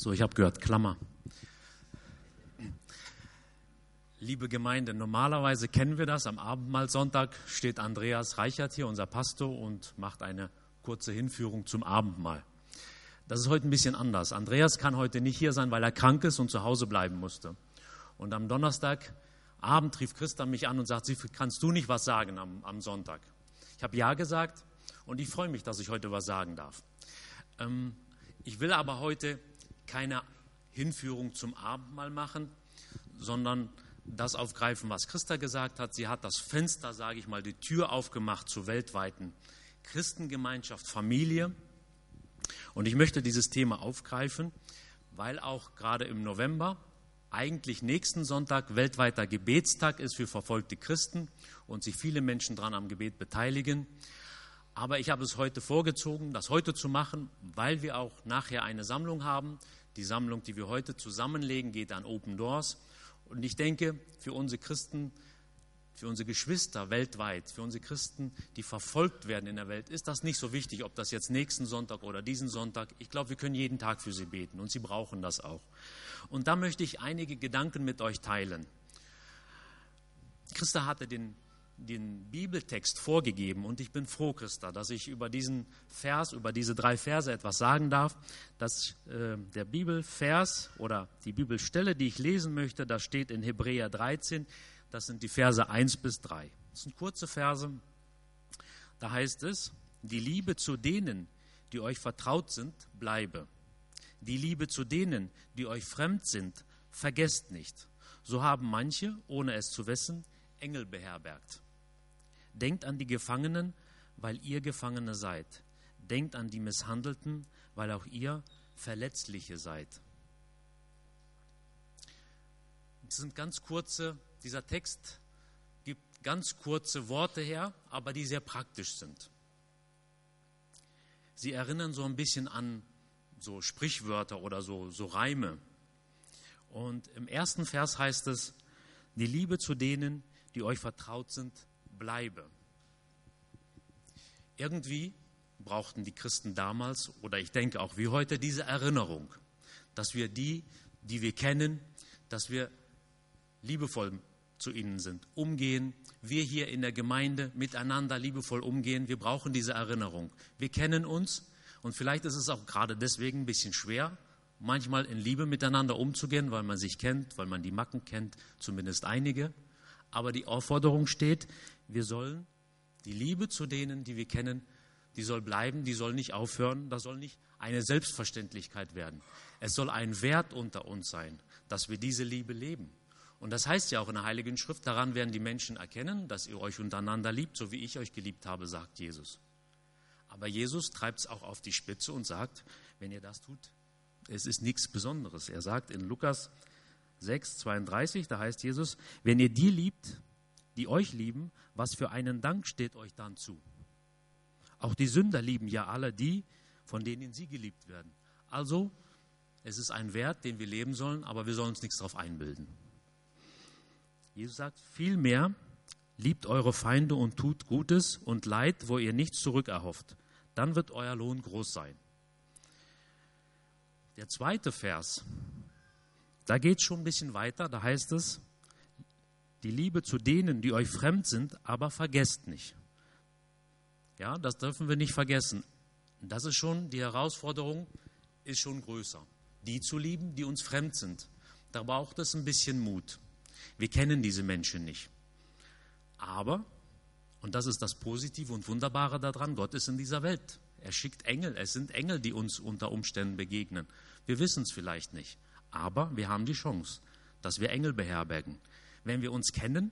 So, ich habe gehört, Klammer. Liebe Gemeinde, normalerweise kennen wir das. Am Abendmahlsonntag steht Andreas Reichert hier, unser Pastor, und macht eine kurze Hinführung zum Abendmahl. Das ist heute ein bisschen anders. Andreas kann heute nicht hier sein, weil er krank ist und zu Hause bleiben musste. Und am Donnerstagabend rief Christa mich an und sagt, Siegfried, kannst du nicht was sagen am Sonntag? Ich habe ja gesagt und ich freue mich, dass ich heute was sagen darf. Ich will aber heute keine Hinführung zum Abendmahl machen, sondern das aufgreifen, was Christa gesagt hat. Sie hat das Fenster, sage ich mal, die Tür aufgemacht zur weltweiten Christengemeinschaft, Familie. Und ich möchte dieses Thema aufgreifen, weil auch gerade im November, eigentlich nächsten Sonntag, weltweiter Gebetstag ist für verfolgte Christen und sich viele Menschen daran am Gebet beteiligen. Aber ich habe es heute vorgezogen, das heute zu machen, weil wir auch nachher eine Sammlung haben. Die Sammlung, die wir heute zusammenlegen, geht an Open Doors. Und ich denke, für unsere Christen, für unsere Geschwister weltweit, für unsere Christen, die verfolgt werden in der Welt, ist das nicht so wichtig, ob das jetzt nächsten Sonntag oder diesen Sonntag. Ich glaube, wir können jeden Tag für sie beten und sie brauchen das auch. Und da möchte ich einige Gedanken mit euch teilen. Christa hatte den Bibeltext vorgegeben und ich bin froh, Christa, dass ich über diesen Vers, über diese 3 Verse etwas sagen darf, dass der Bibelvers oder die Bibelstelle, die ich lesen möchte, das steht in Hebräer 13, das sind die Verse 1 bis 3. Das sind kurze Verse, da heißt es, die Liebe zu denen, die euch vertraut sind, bleibe. Die Liebe zu denen, die euch fremd sind, vergesst nicht. So haben manche, ohne es zu wissen, Engel beherbergt. Denkt an die Gefangenen, weil ihr Gefangene seid. Denkt an die Misshandelten, weil auch ihr Verletzliche seid. Das sind dieser Text gibt ganz kurze Worte her, aber die sehr praktisch sind. Sie erinnern so ein bisschen an so Sprichwörter oder so Reime. Und im ersten Vers heißt es, die Liebe zu denen, die euch vertraut sind, bleibe. Irgendwie brauchten die Christen damals, oder ich denke auch wie heute, diese Erinnerung, dass wir die wir kennen, dass wir liebevoll zu ihnen sind, umgehen, wir hier in der Gemeinde miteinander liebevoll umgehen, wir brauchen diese Erinnerung. Wir kennen uns und vielleicht ist es auch gerade deswegen ein bisschen schwer, manchmal in Liebe miteinander umzugehen, weil man sich kennt, weil man die Macken kennt, zumindest einige. Aber die Aufforderung steht, wir sollen die Liebe zu denen, die wir kennen, die soll bleiben, die soll nicht aufhören, das soll nicht eine Selbstverständlichkeit werden. Es soll ein Wert unter uns sein, dass wir diese Liebe leben. Und das heißt ja auch in der Heiligen Schrift, daran werden die Menschen erkennen, dass ihr euch untereinander liebt, so wie ich euch geliebt habe, sagt Jesus. Aber Jesus treibt es auch auf die Spitze und sagt, wenn ihr das tut, es ist nichts Besonderes. Er sagt in Lukas 6,32, da heißt Jesus, wenn ihr die liebt, die euch lieben, was für einen Dank steht euch dann zu? Auch die Sünder lieben ja alle die, von denen sie geliebt werden. Also, es ist ein Wert, den wir leben sollen, aber wir sollen uns nichts darauf einbilden. Jesus sagt, vielmehr liebt eure Feinde und tut Gutes und Leid, wo ihr nichts zurückerhofft. Dann wird euer Lohn groß sein. Der zweite Vers, da geht es schon ein bisschen weiter, da heißt es, die Liebe zu denen, die euch fremd sind, aber vergesst nicht. Ja, das dürfen wir nicht vergessen. Das ist schon, die Herausforderung ist schon größer. Die zu lieben, die uns fremd sind. Da braucht es ein bisschen Mut. Wir kennen diese Menschen nicht. Aber, und das ist das Positive und Wunderbare daran, Gott ist in dieser Welt. Er schickt Engel, es sind Engel, die uns unter Umständen begegnen. Wir wissen es vielleicht nicht, aber wir haben die Chance, dass wir Engel beherbergen. Wenn wir uns kennen,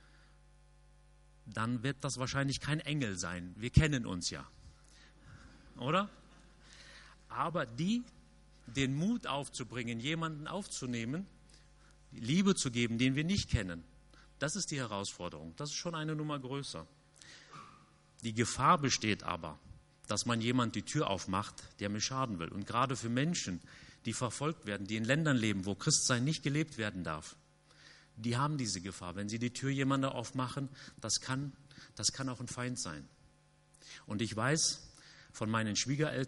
dann wird das wahrscheinlich kein Engel sein. Wir kennen uns ja, oder? Aber den Mut aufzubringen, jemanden aufzunehmen, Liebe zu geben, den wir nicht kennen, das ist die Herausforderung. Das ist schon eine Nummer größer. Die Gefahr besteht aber, dass man jemand die Tür aufmacht, der mir schaden will. Und gerade für Menschen, die verfolgt werden, die in Ländern leben, wo Christsein nicht gelebt werden darf, die haben diese Gefahr. Wenn sie die Tür jemandem aufmachen, das kann auch ein Feind sein. Und ich weiß von meinen Schwiegereltern,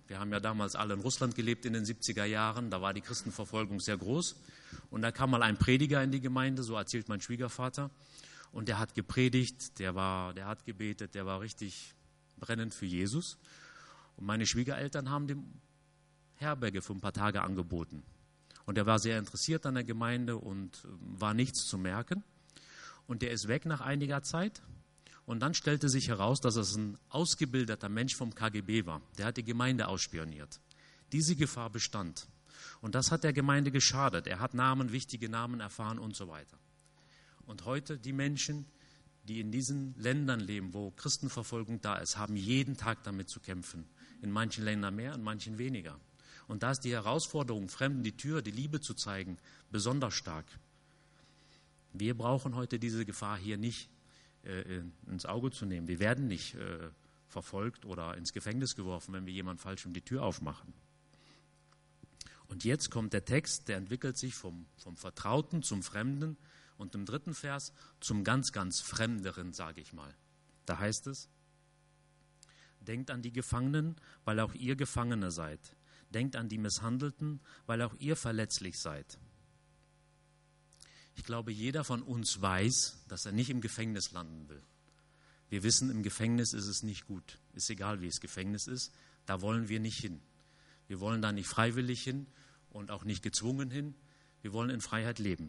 Wir haben ja damals alle in Russland gelebt in den 70er Jahren. Da war die Christenverfolgung sehr groß. Und da kam mal ein Prediger in die Gemeinde, so erzählt mein Schwiegervater. Und der hat gepredigt, der hat gebetet, der war richtig brennend für Jesus. Und meine Schwiegereltern haben dem Herberge für ein paar Tage angeboten. Und er war sehr interessiert an der Gemeinde und war nichts zu merken. Und der ist weg nach einiger Zeit. Und dann stellte sich heraus, dass es ein ausgebildeter Mensch vom KGB war. Der hat die Gemeinde ausspioniert. Diese Gefahr bestand. Und das hat der Gemeinde geschadet. Er hat wichtige Namen erfahren und so weiter. Und heute die Menschen, die in diesen Ländern leben, wo Christenverfolgung da ist, haben jeden Tag damit zu kämpfen. In manchen Ländern mehr, in manchen weniger. Und da ist die Herausforderung, Fremden die Tür, die Liebe zu zeigen, besonders stark. Wir brauchen heute diese Gefahr hier nicht ins Auge zu nehmen. Wir werden nicht verfolgt oder ins Gefängnis geworfen, wenn wir jemand falsch die Tür aufmachen. Und jetzt kommt der Text, der entwickelt sich vom Vertrauten zum Fremden und im 3. Vers zum ganz, ganz Fremderen, sage ich mal. Da heißt es, denkt an die Gefangenen, weil auch ihr Gefangene seid. Denkt an die Misshandelten, weil auch ihr verletzlich seid. Ich glaube, jeder von uns weiß, dass er nicht im Gefängnis landen will. Wir wissen, im Gefängnis ist es nicht gut. Ist egal, wie es Gefängnis ist, da wollen wir nicht hin. Wir wollen da nicht freiwillig hin und auch nicht gezwungen hin. Wir wollen in Freiheit leben.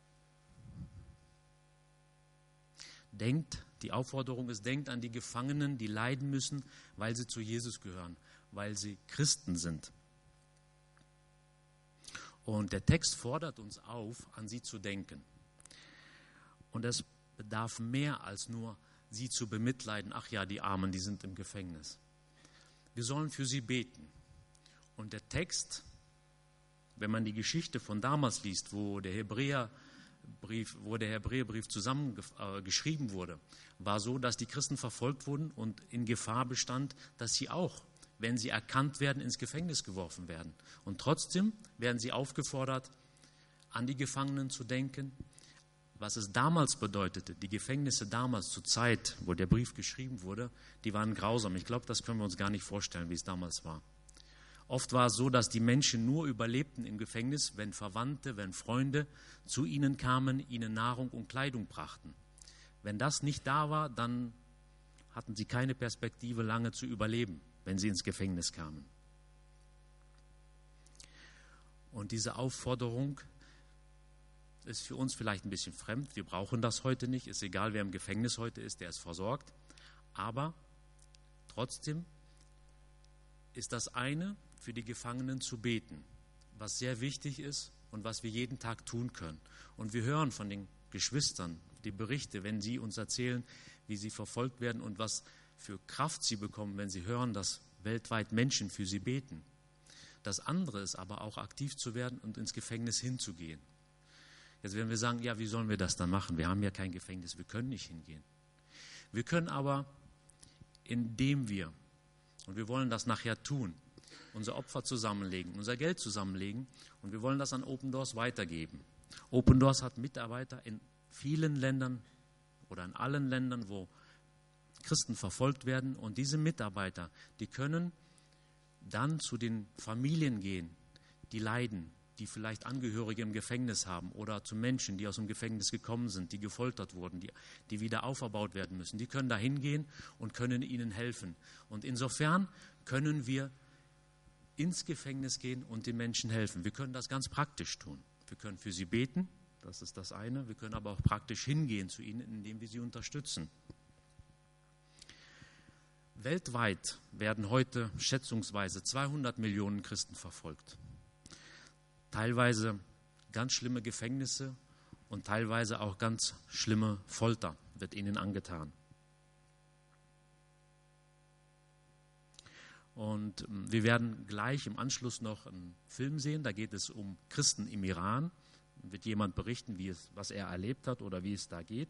Die Aufforderung ist, denkt an die Gefangenen, die leiden müssen, weil sie zu Jesus gehören, weil sie Christen sind. Und der Text fordert uns auf, an sie zu denken. Und es bedarf mehr als nur, sie zu bemitleiden. Ach ja, die Armen, die sind im Gefängnis. Wir sollen für sie beten. Und der Text, wenn man die Geschichte von damals liest, wo der Hebräerbrief zusammengeschrieben wurde, war so, dass die Christen verfolgt wurden und in Gefahr bestand, dass sie auch, wenn sie erkannt werden, ins Gefängnis geworfen werden. Und trotzdem werden sie aufgefordert, an die Gefangenen zu denken, was es damals bedeutete. Die Gefängnisse damals zur Zeit, wo der Brief geschrieben wurde, die waren grausam. Ich glaube, das können wir uns gar nicht vorstellen, wie es damals war. Oft war es so, dass die Menschen nur überlebten im Gefängnis, wenn Verwandte, wenn Freunde zu ihnen kamen, ihnen Nahrung und Kleidung brachten. Wenn das nicht da war, dann hatten sie keine Perspektive, lange zu überleben, wenn sie ins Gefängnis kamen. Und diese Aufforderung ist für uns vielleicht ein bisschen fremd. Wir brauchen das heute nicht. Ist egal, wer im Gefängnis heute ist, der ist versorgt. Aber trotzdem ist das eine, für die Gefangenen zu beten, was sehr wichtig ist und was wir jeden Tag tun können. Und wir hören von den Geschwistern die Berichte, wenn sie uns erzählen, wie sie verfolgt werden und was für Kraft sie bekommen, wenn sie hören, dass weltweit Menschen für sie beten. Das andere ist aber auch, aktiv zu werden und ins Gefängnis hinzugehen. Jetzt werden wir sagen, ja, wie sollen wir das dann machen? Wir haben ja kein Gefängnis, wir können nicht hingehen. Wir können aber, indem wir, und wir wollen das nachher tun, unser Opfer zusammenlegen, unser Geld zusammenlegen und wir wollen das an Open Doors weitergeben. Open Doors hat Mitarbeiter in vielen Ländern oder in allen Ländern, wo Christen verfolgt werden, und diese Mitarbeiter, die können dann zu den Familien gehen, die leiden, die vielleicht Angehörige im Gefängnis haben, oder zu Menschen, die aus dem Gefängnis gekommen sind, die gefoltert wurden, die wieder auferbaut werden müssen. Die können da hingehen und können ihnen helfen. Und insofern können wir ins Gefängnis gehen und den Menschen helfen. Wir können das ganz praktisch tun. Wir können für sie beten, das ist das eine. Wir können aber auch praktisch hingehen zu ihnen, indem wir sie unterstützen. Weltweit werden heute schätzungsweise 200 Millionen Christen verfolgt. Teilweise ganz schlimme Gefängnisse und teilweise auch ganz schlimme Folter wird ihnen angetan. Und wir werden gleich im Anschluss noch einen Film sehen, da geht es um Christen im Iran. Da wird jemand berichten, was er erlebt hat oder wie es da geht.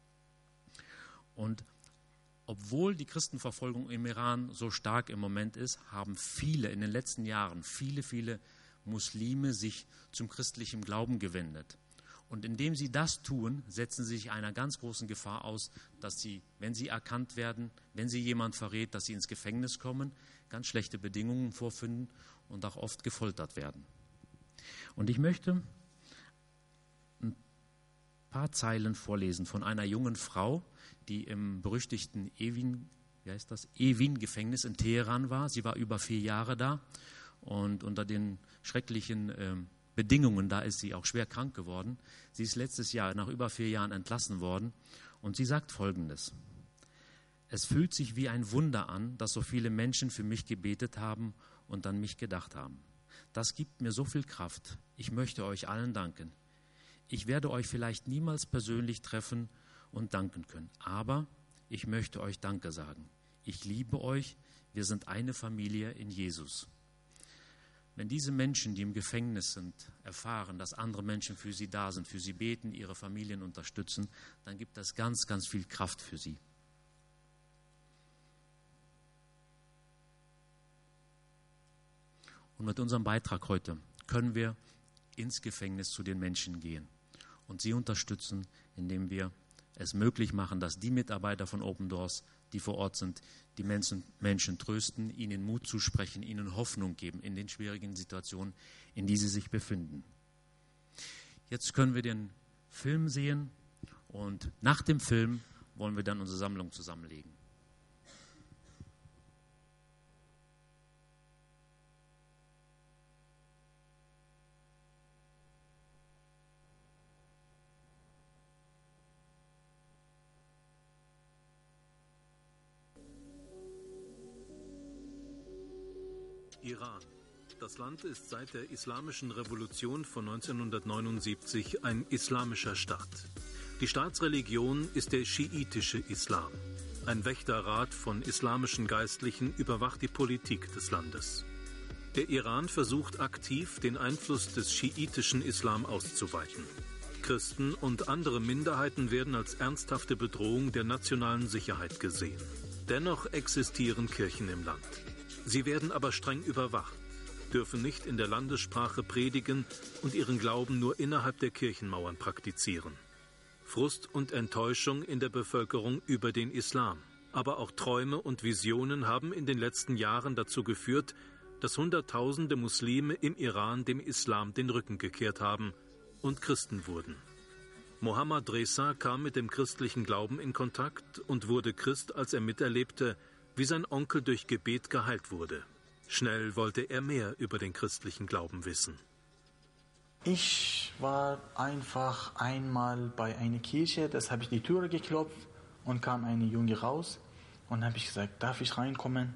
Und obwohl die Christenverfolgung im Iran so stark im Moment ist, haben in den letzten Jahren viele Muslime sich zum christlichen Glauben gewendet. Und indem sie das tun, setzen sie sich einer ganz großen Gefahr aus, dass sie, wenn sie erkannt werden, wenn sie jemand verrät, dass sie ins Gefängnis kommen, ganz schlechte Bedingungen vorfinden und auch oft gefoltert werden. Und ich möchte ein paar Zeilen vorlesen von einer jungen Frau, die im berüchtigten Evin-Gefängnis in Teheran war. Sie war über 4 Jahre da und unter den schrecklichen Bedingungen, da ist sie auch schwer krank geworden. Sie ist letztes Jahr nach über 4 Jahren entlassen worden und sie sagt Folgendes: Es fühlt sich wie ein Wunder an, dass so viele Menschen für mich gebetet haben und an mich gedacht haben. Das gibt mir so viel Kraft. Ich möchte euch allen danken. Ich werde euch vielleicht niemals persönlich treffen und danken können, aber ich möchte euch Danke sagen. Ich liebe euch, wir sind eine Familie in Jesus. Wenn diese Menschen, die im Gefängnis sind, erfahren, dass andere Menschen für sie da sind, für sie beten, ihre Familien unterstützen, dann gibt das ganz, ganz viel Kraft für sie. Und mit unserem Beitrag heute können wir ins Gefängnis zu den Menschen gehen und sie unterstützen, indem wir es möglich machen, dass die Mitarbeiter von Open Doors, die vor Ort sind, die Menschen trösten, ihnen Mut zusprechen, ihnen Hoffnung geben in den schwierigen Situationen, in die sie sich befinden. Jetzt können wir den Film sehen und nach dem Film wollen wir dann unsere Sammlung zusammenlegen. Iran. Das Land ist seit der Islamischen Revolution von 1979 ein islamischer Staat. Die Staatsreligion ist der schiitische Islam. Ein Wächterrat von islamischen Geistlichen überwacht die Politik des Landes. Der Iran versucht aktiv, den Einfluss des schiitischen Islam auszuweiten. Christen und andere Minderheiten werden als ernsthafte Bedrohung der nationalen Sicherheit gesehen. Dennoch existieren Kirchen im Land. Sie werden aber streng überwacht, dürfen nicht in der Landessprache predigen und ihren Glauben nur innerhalb der Kirchenmauern praktizieren. Frust und Enttäuschung in der Bevölkerung über den Islam, aber auch Träume und Visionen haben in den letzten Jahren dazu geführt, dass Hunderttausende Muslime im Iran dem Islam den Rücken gekehrt haben und Christen wurden. Mohammad Reza kam mit dem christlichen Glauben in Kontakt und wurde Christ, als er miterlebte, wie sein Onkel durch Gebet geheilt wurde. Schnell wollte er mehr über den christlichen Glauben wissen. Ich war einfach einmal bei einer Kirche, das habe ich die Türe geklopft und kam eine Junge raus und habe ich gesagt, darf ich reinkommen,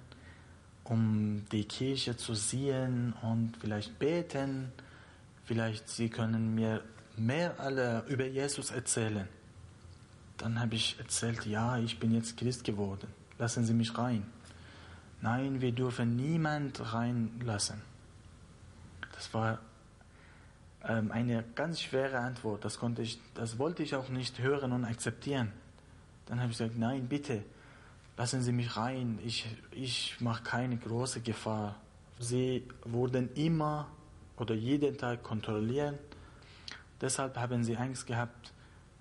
um die Kirche zu sehen und vielleicht beten, vielleicht Sie können mir mehr alle über Jesus erzählen. Dann habe ich erzählt, ja, ich bin jetzt Christ geworden. Lassen Sie mich rein. Nein, wir dürfen niemand reinlassen. Das war eine ganz schwere Antwort. Das wollte ich auch nicht hören und akzeptieren. Dann habe ich gesagt, nein, bitte, lassen Sie mich rein. Ich mache keine große Gefahr. Sie wurden immer oder jeden Tag kontrolliert. Deshalb haben sie Angst gehabt,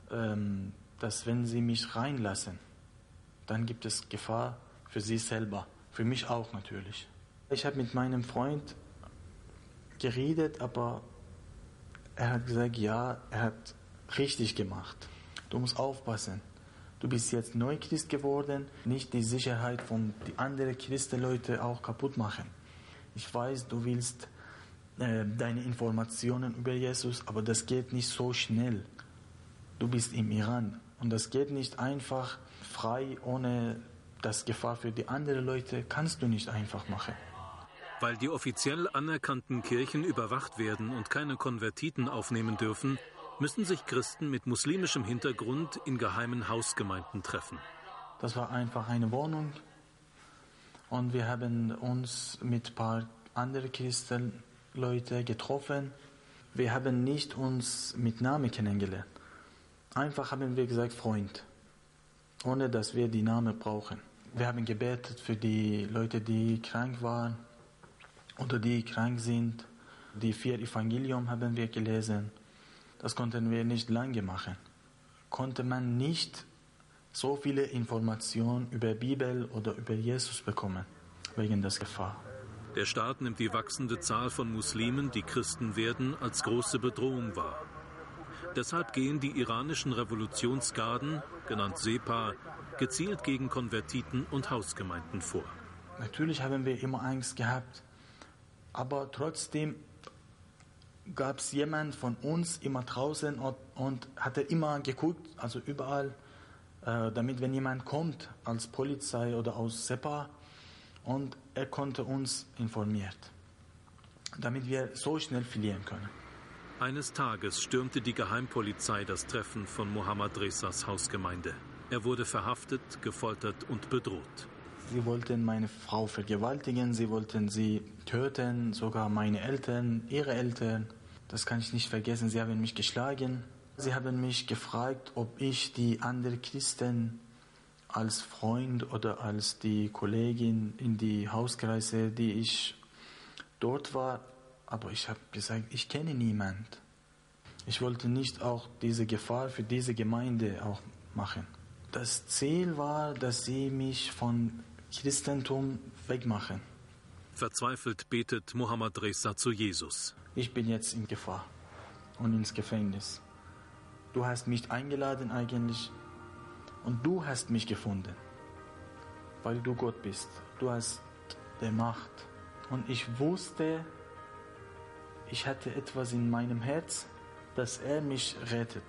dass wenn sie mich reinlassen, dann gibt es Gefahr für sie selber, für mich auch natürlich. Ich habe mit meinem Freund geredet, aber er hat gesagt, ja, er hat richtig gemacht. Du musst aufpassen. Du bist jetzt Neuchrist geworden, nicht die Sicherheit von die anderen Christenleute auch kaputt machen. Ich weiß, du willst deine Informationen über Jesus, aber das geht nicht so schnell. Du bist im Iran und das geht nicht einfach frei, ohne das Gefahr für die anderen Leute, kannst du nicht einfach machen. Weil die offiziell anerkannten Kirchen überwacht werden und keine Konvertiten aufnehmen dürfen, müssen sich Christen mit muslimischem Hintergrund in geheimen Hausgemeinden treffen. Das war einfach eine Wohnung und wir haben uns mit ein paar anderen Christenleuten getroffen. Wir haben nicht uns mit Namen kennengelernt. Einfach haben wir gesagt, Freund, ohne dass wir die Namen brauchen. Wir haben gebetet für die Leute, die krank waren oder die krank sind. Die 4 Evangelium haben wir gelesen. das konnten wir nicht lange machen. Konnte man nicht so viele Informationen über Bibel oder über Jesus bekommen, wegen der Gefahr. Der Staat nimmt die wachsende Zahl von Muslimen, die Christen werden, als große Bedrohung wahr. Deshalb gehen die iranischen Revolutionsgarden, genannt Sepa, gezielt gegen Konvertiten und Hausgemeinden vor. Natürlich haben wir immer Angst gehabt, aber trotzdem gab es jemanden von uns immer draußen und hatte immer geguckt, also überall, damit wenn jemand kommt als Polizei oder aus Sepa, und er konnte uns informiert, damit wir so schnell fliehen können. Eines Tages stürmte die Geheimpolizei das Treffen von Mohammad Rezas Hausgemeinde. Er wurde verhaftet, gefoltert und bedroht. Sie wollten meine Frau vergewaltigen, sie wollten sie töten, sogar meine Eltern, ihre Eltern. Das kann ich nicht vergessen, sie haben mich geschlagen. Sie haben mich gefragt, ob ich die anderen Christen als Freund oder als die Kollegin in die Hauskreise, die ich dort war. Aber ich habe gesagt, ich kenne niemanden. Ich wollte nicht auch diese Gefahr für diese Gemeinde auch machen. Das Ziel war, dass sie mich von Christentum wegmachen. Verzweifelt betet Mohammad Reza zu Jesus. Ich bin jetzt in Gefahr und ins Gefängnis. Du hast mich eingeladen eigentlich und du hast mich gefunden, weil du Gott bist. Du hast die Macht. Und ich wusste, ich hatte etwas in meinem Herz, dass er mich rettet.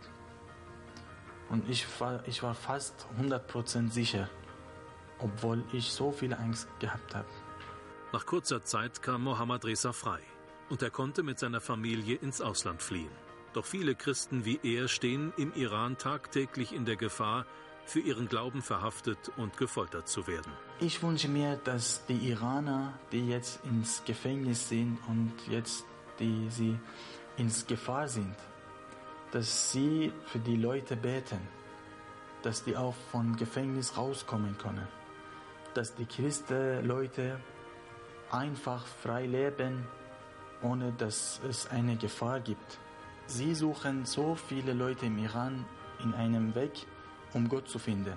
Und ich war fast 100% sicher, obwohl ich so viel Angst gehabt habe. Nach kurzer Zeit kam Mohammad Reza frei und er konnte mit seiner Familie ins Ausland fliehen. Doch viele Christen wie er stehen im Iran tagtäglich in der Gefahr, für ihren Glauben verhaftet und gefoltert zu werden. Ich wünsche mir, dass die Iraner, die jetzt ins Gefängnis sind und jetzt sie ins Gefahr sind, dass sie für die Leute beten, dass die auch vom Gefängnis rauskommen können, dass die Christen-Leute einfach frei leben, ohne dass es eine Gefahr gibt. Sie suchen so viele Leute im Iran in einem Weg, um Gott zu finden.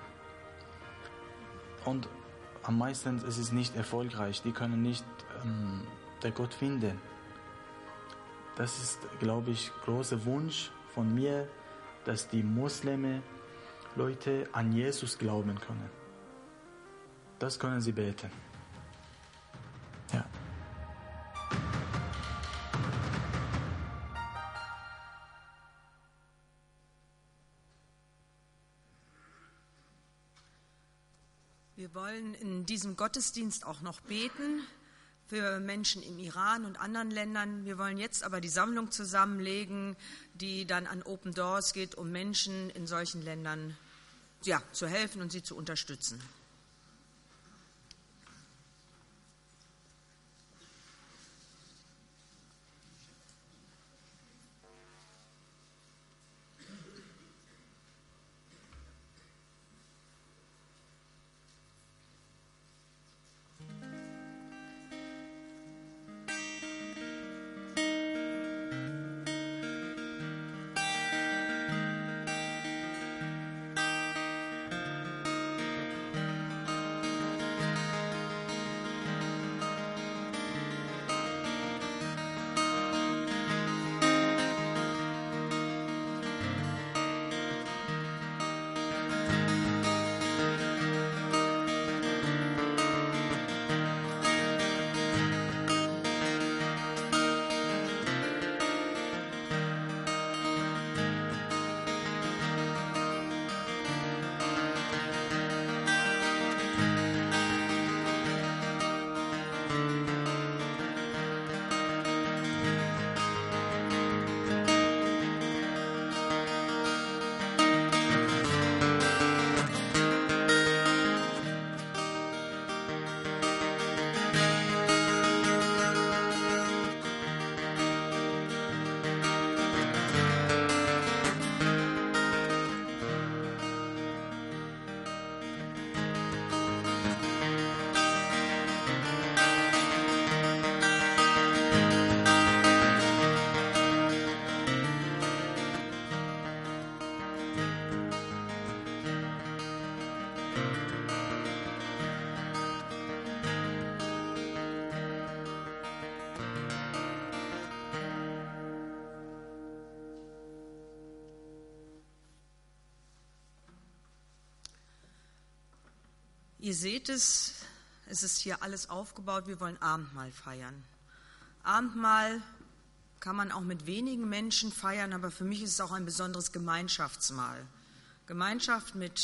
Und am meisten ist es nicht erfolgreich. Die können nicht der Gott finden. Das ist, glaube ich, großer Wunsch von mir, dass die Muslime Leute an Jesus glauben können. Das können sie beten. Ja. Wir wollen in diesem Gottesdienst auch noch beten für Menschen im Iran und anderen Ländern. Wir wollen jetzt aber die Sammlung zusammenlegen, die dann an Open Doors geht, um Menschen in solchen Ländern zu helfen und sie zu unterstützen. Ihr seht es ist hier alles aufgebaut, wir wollen Abendmahl feiern. Abendmahl kann man auch mit wenigen Menschen feiern, aber für mich ist es auch ein besonderes Gemeinschaftsmahl. Gemeinschaft mit